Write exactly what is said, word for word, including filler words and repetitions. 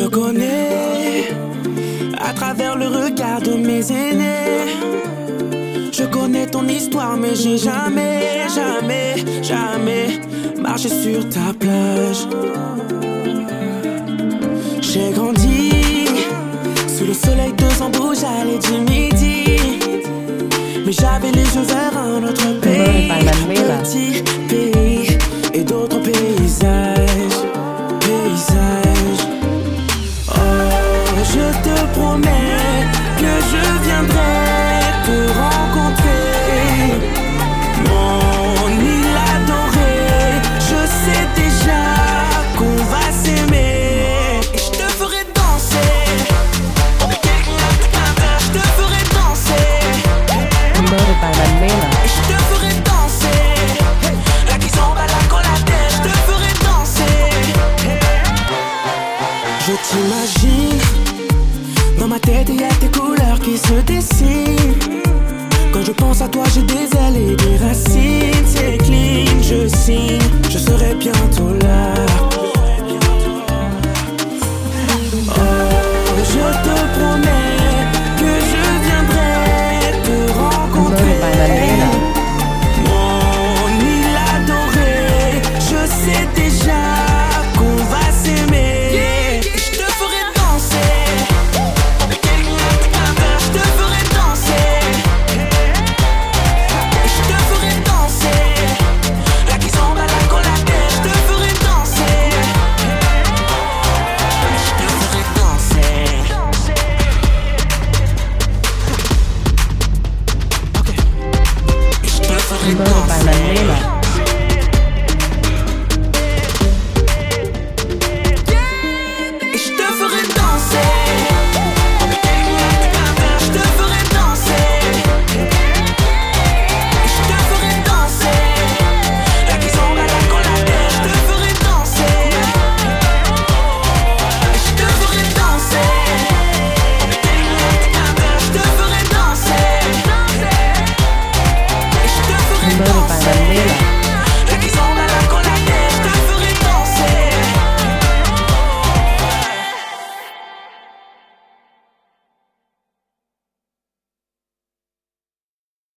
te connais à travers le regard de mes aînés. Je connais ton histoire, mais j'ai jamais, jamais, jamais marché sur ta plage. J'ai grandi sous le soleil de Zambouja à l'aide du midi, mais j'avais les yeux vers un autre pays, petit pays et d'autres paysages, paysages. Oh, je te promets que je viendrai te rencontrer, mon île adorée. Je sais déjà qu'on va s'aimer et je te ferai danser. Je te ferai danser. Et je te ferai danser. La kizomba, la collatelle. Je te ferai danser. Je t'imagine. Dans ma tête, il y a tes couleurs qui se dessinent. Quand je pense à toi, j'ai des ailes et des racines. C'est clean, je signe. Je serai bientôt là. Oh, je te promets que je viendrai te rencontrer, mon île adorée. Je sais déjà qu'on va s'aimer et je te ferai danser. Je te ferai danser. Et je te ferai danser. La kizomba, la collatelle. Je te ferai danser. Je te ferai danser. Ok. Et je te ferai danser.